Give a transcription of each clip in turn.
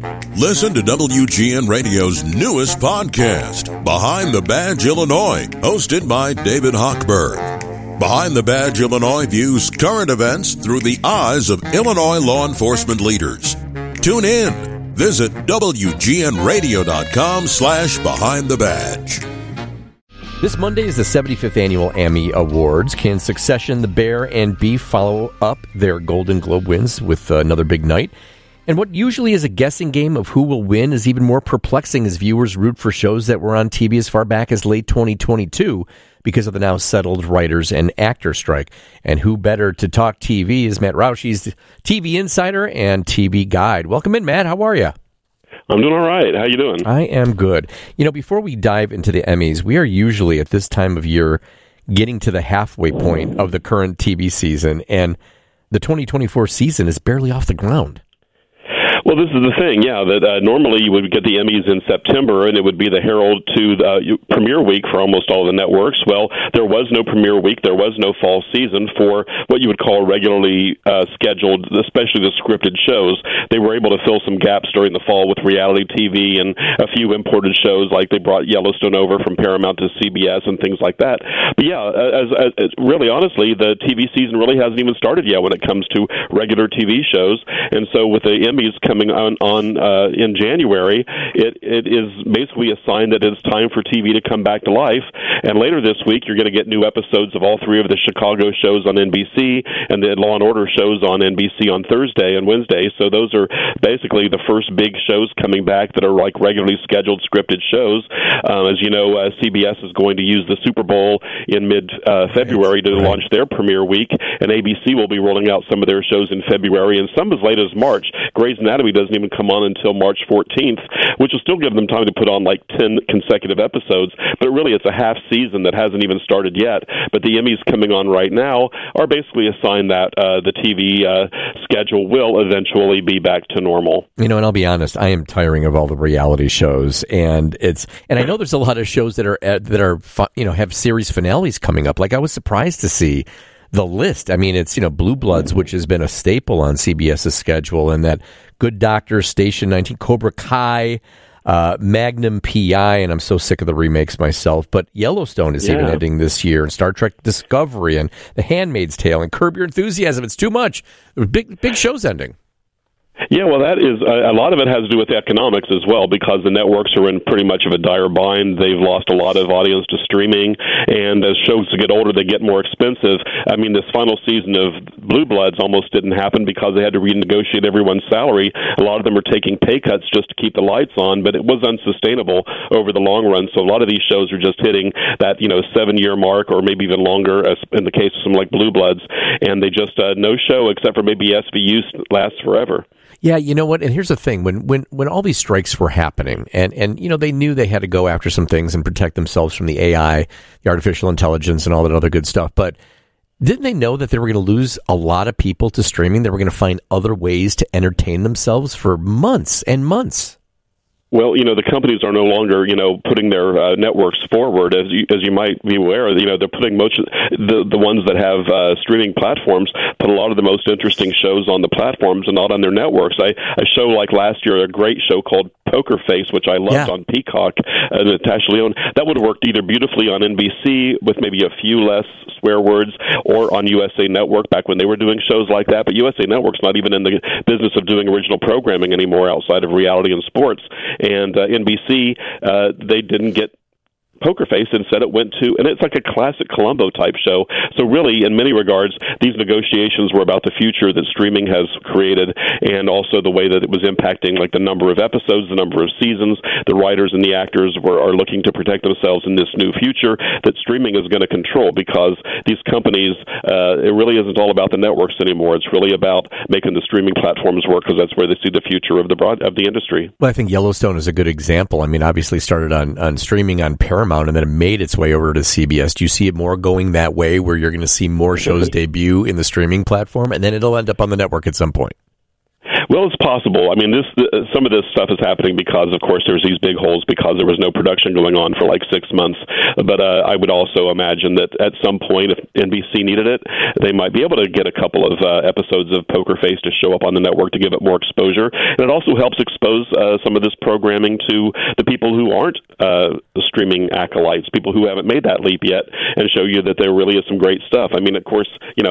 Listen to WGN Radio's newest podcast, Behind the Badge Illinois, hosted by David Hochberg. Behind the Badge Illinois views current events through the eyes of Illinois law enforcement leaders. Tune in. Visit WGNRadio.com/Behind the Badge. This Monday is the 75th Annual Emmy Awards. Can Succession, The Bear, and Beef follow up their Golden Globe wins with another big night? And what usually is a guessing game of who will win is even more perplexing as viewers root for shows that were on TV as far back as late 2022 because of the now settled writers and actor strike. And who better to talk TV is Matt Roush. He's the TV insider and TV guide. Welcome in, Matt. How are you? I'm doing all right. How you doing? I am good. You know, before we dive into the Emmys, we are usually at this time of year getting to the halfway point of the current TV season, and the 2024 season is barely off the ground. Well, this is the thing, that normally you would get the Emmys in September, and it would be the herald to the premiere week for almost all the networks. Well, there was no premiere week. There was no fall season for what you would call regularly scheduled, especially the scripted shows. They were able to fill some gaps during the fall with reality TV and a few imported shows, like they brought Yellowstone over from Paramount to CBS and things like that. But as really honestly, the TV season really hasn't even started yet when it comes to regular TV shows. And so with the Emmys coming on in January, it is basically a sign that it's time for TV to come back to life. And later this week, you're going to get new episodes of all three of the Chicago shows on NBC and the Law and Order shows on NBC on Thursday and Wednesday. So those are basically the first big shows coming back that are like regularly scheduled scripted shows. As you know, CBS is going to use the Super Bowl in mid-February to launch their premiere week, and ABC will be rolling out some of their shows in February and some as late as March. Grey's Anatomy doesn't even come on until March 14th, which will still give them time to put on like 10 consecutive episodes, but really it's a half season that hasn't even started yet. But the Emmys coming on right now are basically a sign that the TV schedule will eventually be back to normal. You know, and I'll be honest, I am tiring of all the reality shows, and I know there's a lot of shows that are have series finales coming up. Like, I was surprised to see the list. I mean, it's, Blue Bloods, which has been a staple on CBS's schedule, and that Good Doctor, Station 19, Cobra Kai, Magnum PI, and I'm so sick of the remakes myself, but Yellowstone is even ending this year, and Star Trek Discovery, and The Handmaid's Tale, and Curb Your Enthusiasm. It's too much. Big shows ending. Yeah, well, that is a lot of it has to do with economics as well, because the networks are in pretty much of a dire bind. They've lost a lot of audience to streaming, and as shows get older, they get more expensive. I mean, this final season of Blue Bloods almost didn't happen because they had to renegotiate everyone's salary. A lot of them are taking pay cuts just to keep the lights on, but it was unsustainable over the long run. So a lot of these shows are just hitting that 7-year mark, or maybe even longer, as in the case of some like Blue Bloods, and they just no show except for maybe SVU lasts forever. Yeah, you know what? And here's the thing: when all these strikes were happening, and they knew they had to go after some things and protect themselves from the AI, the artificial intelligence, and all that other good stuff. But didn't they know that they were going to lose a lot of people to streaming? They were going to find other ways to entertain themselves for months and months. Well, the companies are no longer, putting their networks forward, as you might be aware. They're putting most the ones that have streaming platforms put a lot of the most interesting shows on the platforms and not on their networks. A show like last year, a great show called Poker Face, which I loved on Peacock, Natasha Lyonne, that would have worked either beautifully on NBC with maybe a few less swear words, or on USA Network back when they were doing shows like that. But USA Network's not even in the business of doing original programming anymore outside of reality and sports. And NBC, they didn't get Poker Face, instead it went to, and it's like a classic Columbo type show. So really, in many regards, these negotiations were about the future that streaming has created, and also the way that it was impacting like the number of episodes, the number of seasons. The writers and the actors are looking to protect themselves in this new future that streaming is going to control, because these companies, it really isn't all about the networks anymore. It's really about making the streaming platforms work, because that's where they see the future of the industry. Well, I think Yellowstone is a good example. I mean, obviously started on streaming on Paramount, and then it made its way over to CBS. Do you see it more going that way, where you're going to see more shows debut in the streaming platform, and then it'll end up on the network at some point? Well, it's possible. I mean, some of this stuff is happening because, of course, there's these big holes because there was no production going on for like 6 months. But I would also imagine that at some point, if NBC needed it, they might be able to get a couple of episodes of Poker Face to show up on the network to give it more exposure. And it also helps expose some of this programming to the people who aren't streaming acolytes, people who haven't made that leap yet, and show you that there really is some great stuff. I mean, of course,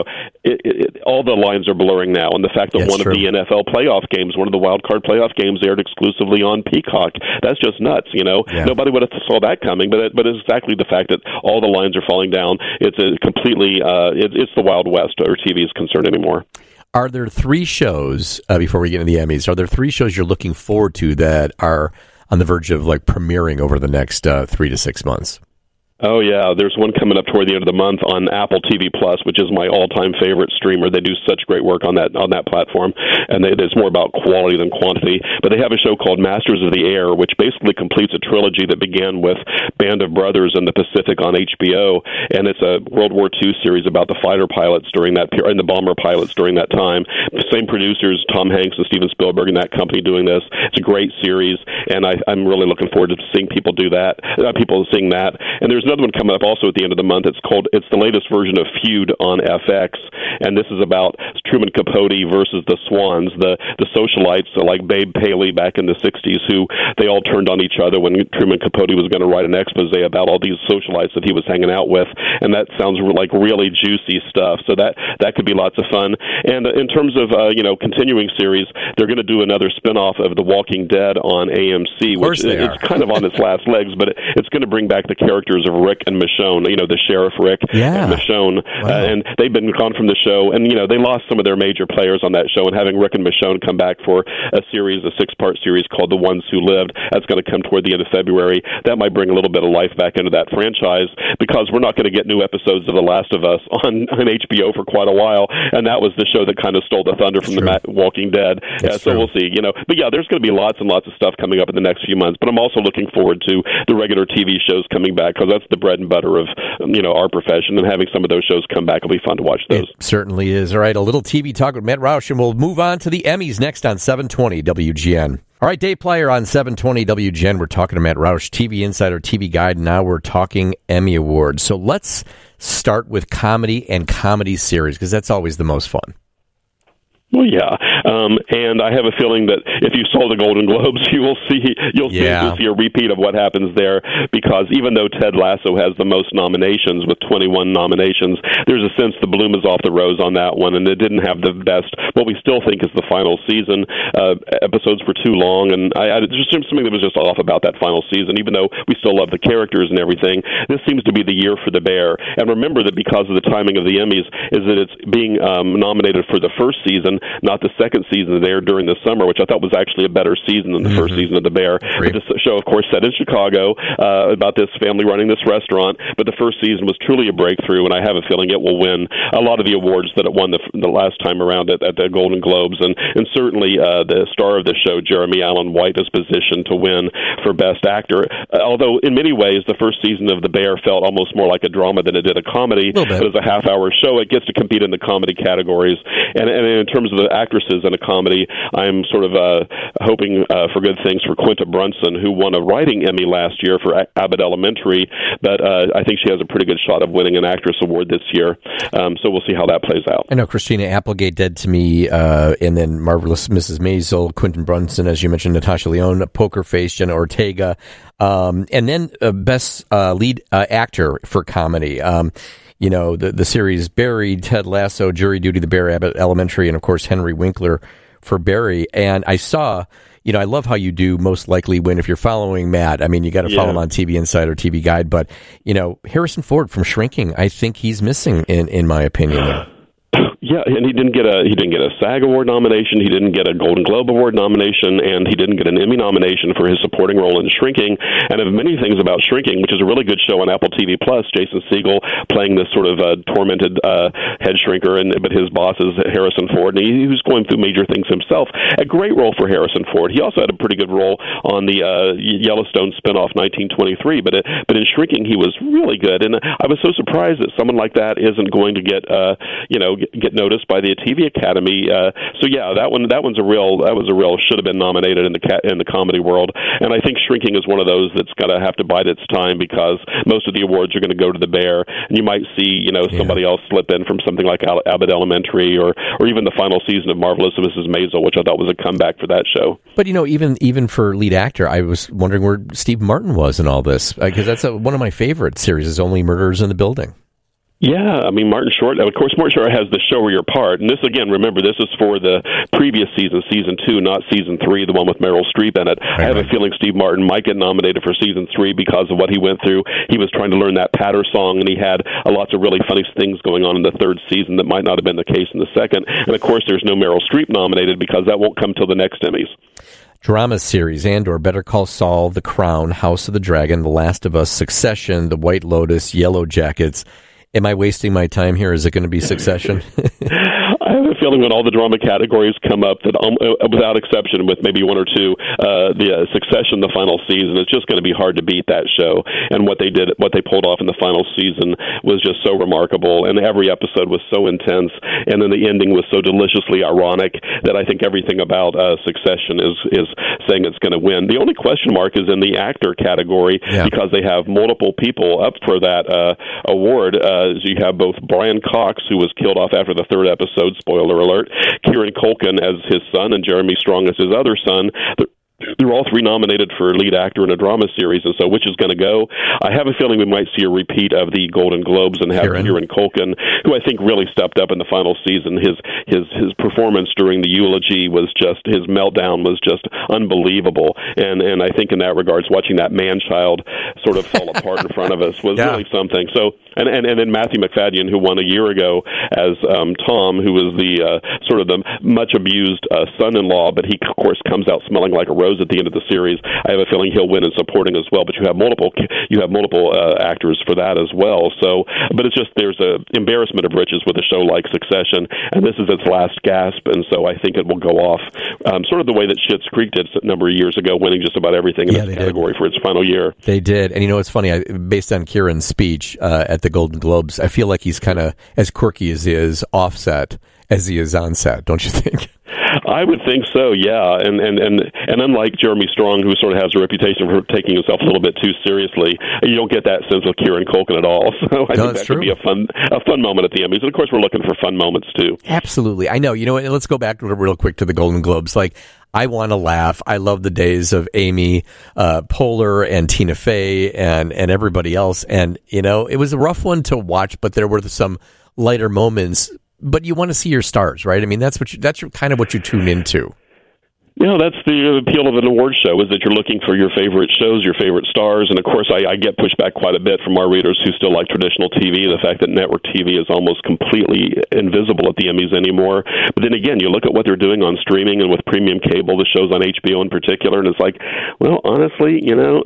all the lines are blurring now, and the fact that one of the NFL playoff games, one of the wild card playoff games, aired exclusively on Peacock, that's just nuts. Nobody would have saw that coming, but it's exactly the fact that all the lines are falling down. It's a completely it's the Wild West where TV is concerned anymore. Are there 3 shows, before we get into the Emmys, are there 3 shows you're looking forward to that are on the verge of premiering over the next 3 to 6 months? Oh, yeah. There's one coming up toward the end of the month on Apple TV Plus, which is my all-time favorite streamer. They do such great work on that platform, and it's more about quality than quantity. But they have a show called Masters of the Air, which basically completes a trilogy that began with Band of Brothers in the Pacific on HBO, and it's a World War II series about the fighter pilots during that period, and the bomber pilots during that time. The same producers, Tom Hanks and Steven Spielberg, and that company doing this. It's a great series, and I'm really looking forward to seeing people do that, people seeing that. And there's another one coming up also at the end of the month. It's the latest version of Feud on FX, and this is about Truman Capote versus the Swans, the socialites like Babe Paley back in the 60s, who they all turned on each other when Truman Capote was going to write an expose about all these socialites that he was hanging out with, and that sounds like really juicy stuff. So that could be lots of fun. And in terms of continuing series, they're going to do another spinoff of The Walking Dead on AMC, which is kind of on its last legs, but it's going to bring back the characters of Rick and Michonne, the sheriff Rick and Michonne. Wow. And they've been gone from the show, and they lost some of their major players on that show, and having Rick and Michonne come back for a 6-part series called The Ones Who Lived, that's going to come toward the end of February. That might bring a little bit of life back into that franchise, because we're not going to get new episodes of The Last of Us on HBO for quite a while, and that was the show that kind of stole the thunder from The Walking Dead. So we'll see. But yeah, there's going to be lots and lots of stuff coming up in the next few months, but I'm also looking forward to the regular TV shows coming back, because that's the bread and butter of our profession, and having some of those shows come back will be fun to watch those. It certainly is. All right, a little TV talk with Matt Roush, and we'll move on to the Emmys next on 720 WGN. All right, Dave Plyer on 720 WGN. We're talking to Matt Roush, TV Insider, TV Guide. Now we're talking Emmy Awards. So let's start with comedy and comedy series, because that's always the most fun. Well, yeah, and I have a feeling that if you saw the Golden Globes, you'll see a repeat of what happens there, because even though Ted Lasso has the most nominations with 21 nominations, there's a sense the bloom is off the rose on that one, and it didn't have the best, what we still think is the final season. Episodes were too long, and there's just something that was just off about that final season, even though we still love the characters and everything. This seems to be the year for The Bear, and remember that because of the timing of the Emmys, is that it's being nominated for the first season, not the second season there during the summer, which I thought was actually a better season than the first season of The Bear. But this show, of course, set in Chicago, about this family running this restaurant, but the first season was truly a breakthrough, and I have a feeling it will win a lot of the awards that it won the last time around at the Golden Globes, and certainly the star of the show, Jeremy Allen White, is positioned to win for Best Actor, although in many ways the first season of The Bear felt almost more like a drama than it did a comedy. But as a half-hour show, it gets to compete in the comedy categories, and in terms of the actresses in a comedy, I'm sort of hoping for good things for Quinta Brunson, who won a writing Emmy last year for Abbott Elementary, but I think she has a pretty good shot of winning an actress award this year, so we'll see how that plays out. I know Christina Applegate, Dead to Me, and then Marvelous Mrs. Maisel, Quinta Brunson, as you mentioned, Natasha Lyonne, Poker Face, Jenna Ortega, and then Best Lead Actor for Comedy. The series Barry, Ted Lasso, Jury Duty, The Bear, Abbott Elementary, and, of course, Henry Winkler for Barry. And I saw, I love how you do Most Likely Win. If you're following Matt, I mean, you got to follow him on TV Insider, TV Guide. But, Harrison Ford from Shrinking, I think he's missing, in my opinion. Yeah, and he didn't get a SAG Award nomination, he didn't get a Golden Globe Award nomination, and he didn't get an Emmy nomination for his supporting role in Shrinking. And of many things about Shrinking, which is a really good show on Apple TV Plus, Jason Segel playing this sort of tormented head shrinker, but his boss is Harrison Ford, and he was going through major things himself. A great role for Harrison Ford. He also had a pretty good role on the Yellowstone spinoff 1923, but in Shrinking he was really good, and I was so surprised that someone like that isn't going to get noticed by the TV Academy. So yeah, that was a real should have been nominated in the comedy world. And I think Shrinking is one of those that's got to have to bide its time, because most of the awards are going to go to The Bear, and you might see somebody else slip in from something like Abbott Elementary or even the final season of Marvelous Mrs. Maisel, which I thought was a comeback for that show. But even for lead actor, I was wondering where Steve Martin was in all this, because that's one of my favorite series, is Only Murders in the Building. Yeah, I mean, Martin Short has the Show Her Your Part. And this, again, remember, this is for the previous season 2, not season 3, the one with Meryl Streep in it. Right, I have a feeling Steve Martin might get nominated for season 3 because of what he went through. He was trying to learn that patter song, and he had lots of really funny things going on in the third season that might not have been the case in the second. And, of course, there's no Meryl Streep nominated because that won't come till the next Emmys. Drama series: Andor, Better Call Saul, The Crown, House of the Dragon, The Last of Us, Succession, The White Lotus, Yellow Jackets. Am I wasting my time here? Is it going to be Succession? I have a feeling when all the drama categories come up that, without exception, with maybe one or two, the Succession, the final season, it's just going to be hard to beat that show. And what they pulled off in the final season was just so remarkable. And every episode was so intense. And then the ending was so deliciously ironic that I think everything about Succession is saying it's going to win. The only question mark is in the actor category, because they have multiple people up for that award. You have both Brian Cox, who was killed off after the third episode, spoiler alert, Kieran Culkin as his son, and Jeremy Strong as his other son. They're all three nominated for lead actor in a drama series, and so which is going to go? I have a feeling we might see a repeat of the Golden Globes and have Kieran Culkin, who I think really stepped up in the final season. His performance during the eulogy was just, his meltdown was just unbelievable, and I think in that regards, watching that man-child sort of fall apart in front of us was really something. So, and then Matthew McFadden, who won a year ago as Tom, who was the sort of the much abused son-in-law, but he of course comes out smelling like a rose at the end of the series. I have a feeling he'll win in supporting as well, but you have multiple actors for that as well. So, but it's just, there's a embarrassment of riches with a show like Succession, and this is its last gasp, and so I think it will go off sort of the way that Schitt's Creek did a number of years ago, winning just about everything in its category for its final year. They did, and it's funny, based on Kieran's speech at the Golden Globes, I feel like he's kind of as quirky as he is offset as he is on set, don't you think? I would think so, yeah. And unlike Jeremy Strong, who sort of has a reputation for taking himself a little bit too seriously, you don't get that sense with Kieran Culkin at all. So I think that could be a fun moment at the Emmys. And of course, we're looking for fun moments too. Absolutely, I know. Let's go back real quick to the Golden Globes. Like, I want to laugh. I love the days of Amy Poehler and Tina Fey and everybody else. And it was a rough one to watch, but there were some lighter moments. But you want to see your stars, right? I mean, that's kind of what you tune into. That's the appeal of an award show, is that you're looking for your favorite shows, your favorite stars. And, of course, I get pushed back quite a bit from our readers who still like traditional TV, the fact that network TV is almost completely invisible at the Emmys anymore. But then again, you look at what they're doing on streaming and with premium cable, the shows on HBO in particular, and it's like, well, honestly,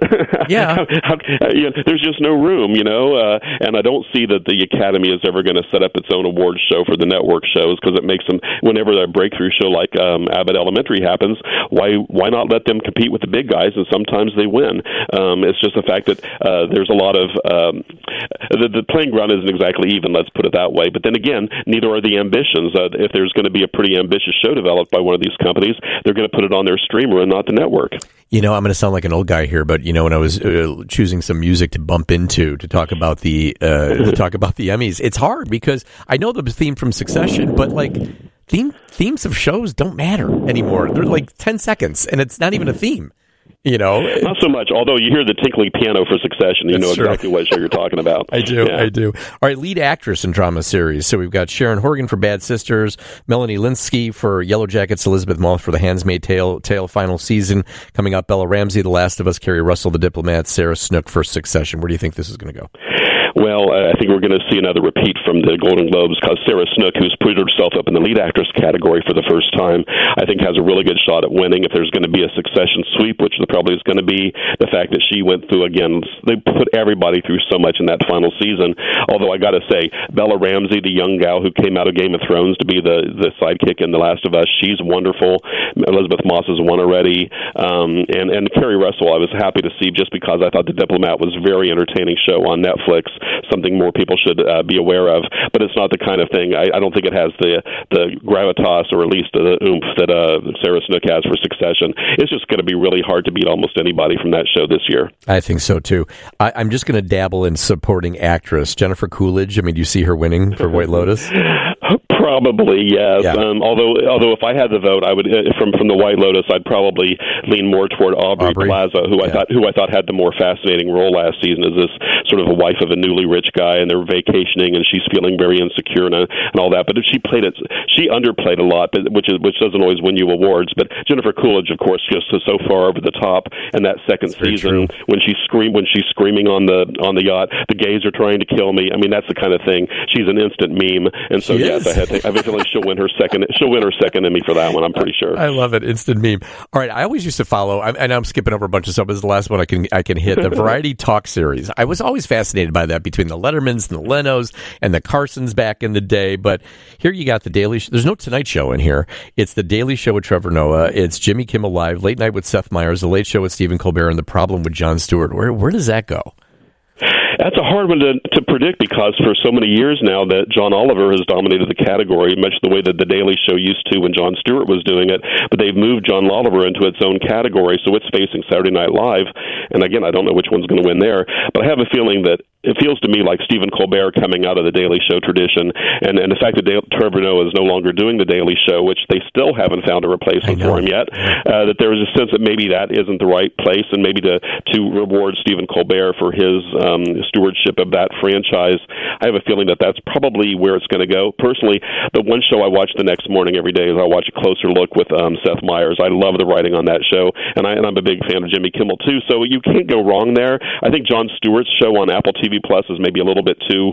there's just no room, and I don't see that the Academy is ever going to set up its own award show for the network shows, because it makes them, whenever a breakthrough show like Abbott Elementary happens, why not let them compete with the big guys, and sometimes they win. It's just the fact that there's a lot of the playing ground isn't exactly even, let's put it that way. But then again, neither are the ambitions. If there's going to be a pretty ambitious show developed by one of these companies, they're going to put it on their streamer and not the network. I'm going to sound like an old guy here, but when I was choosing some music to bump into to talk about the Emmys, it's hard because I know the theme from Succession, but like themes of shows don't matter anymore. They're like 10 seconds, and it's not even a theme. Not so much, although you hear the tinkly piano for Succession, you know exactly what show you're talking about. I do. All right, lead actress in drama series. So we've got Sharon Horgan for Bad Sisters, Melanie Lynskey for Yellow Jackets, Elizabeth Moss for The Handmaid's Tale final season. Coming up, Bella Ramsey, The Last of Us, Kerry Russell, The Diplomat, Sarah Snook for Succession. Where do you think this is going to go? Well, I think we're going to see another repeat from the Golden Globes, because Sarah Snook, who's put herself up in the lead actress category for the first time, I think has a really good shot at winning. If there's going to be a Succession sweep, which there probably is going to be, the fact that she went through, again, they put everybody through so much in that final season. Although I got to say, Bella Ramsey, the young gal who came out of Game of Thrones to be the sidekick in The Last of Us, she's wonderful. Elizabeth Moss has won already. And Kerry Russell, I was happy to see, just because I thought The Diplomat was a very entertaining show on Netflix. something more people should be aware of. But it's not the kind of thing. I don't think it has the gravitas or at least the oomph that Sarah Snook has for Succession. It's just going to be really hard to beat almost anybody from that show this year. I think so too. I'm just going to dabble in supporting actress Jennifer Coolidge. I mean, do you see her winning for White Lotus? Probably, yes. Yeah. Although if I had the vote, I would from the White Lotus, I'd probably lean more toward Aubrey Plaza, who I thought had the more fascinating role last season as this sort of a wife of a newly rich guy, and they're vacationing, and she's feeling very insecure and all that. But if she played it, she underplayed a lot, which doesn't always win you awards. But Jennifer Coolidge, of course, just so far over the top. And that second season, when she's screaming on the yacht, the gays are trying to kill me. I mean, that's the kind of thing. She's an instant meme, and so yes, I have a feeling she'll win her second Emmy for that one. I'm pretty sure. I love it, instant meme. All right, I always used to follow. And I'm skipping over a bunch of stuff. This is the last one I can hit. The Variety Talk series. I was always fascinated by that, between the Lettermans and the Lenos and the Carsons back in the day. But here you got the Daily Show. There's no Tonight Show in here. It's the Daily Show with Trevor Noah. It's Jimmy Kimmel Live, Late Night with Seth Meyers, The Late Show with Stephen Colbert, and The Problem with Jon Stewart. Where does that go? That's a hard one to predict, because for so many years now that John Oliver has dominated the category, much the way that The Daily Show used to when Jon Stewart was doing it. But they've moved John Oliver into its own category, so it's facing Saturday Night Live. And again, I don't know which one's going to win there, but I have a feeling that it feels to me like Stephen Colbert coming out of the Daily Show tradition, and the fact that Trevor Noah is no longer doing the Daily Show, which they still haven't found a replacement for him yet, that there is a sense that maybe that isn't the right place, and maybe to reward Stephen Colbert for his stewardship of that franchise. I have a feeling that that's probably where it's going to go. Personally, the one show I watch the next morning every day is I watch A Closer Look with Seth Meyers. I love the writing on that show, and I'm a big fan of Jimmy Kimmel too, so you can't go wrong there. I think Jon Stewart's show on Apple TV Plus is maybe a little bit too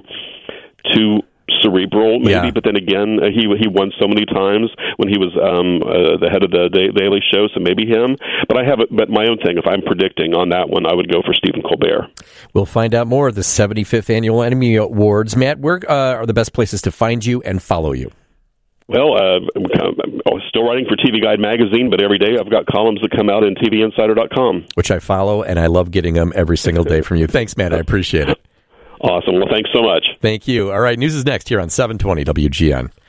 cerebral, maybe, but then again, he won so many times when he was the head of the Daily Show, so maybe him. But my own thing, if I'm predicting on that one, I would go for Stephen Colbert. We'll find out more at the 75th Annual Emmy Awards. Matt, where are the best places to find you and follow you? Well, I'm still writing for TV Guide magazine, but every day I've got columns that come out in TVinsider.com. Which I follow, and I love getting them every single day from you. Thanks, Matt. I appreciate it. Awesome. Well, thanks so much. Thank you. All right, news is next here on 720 WGN.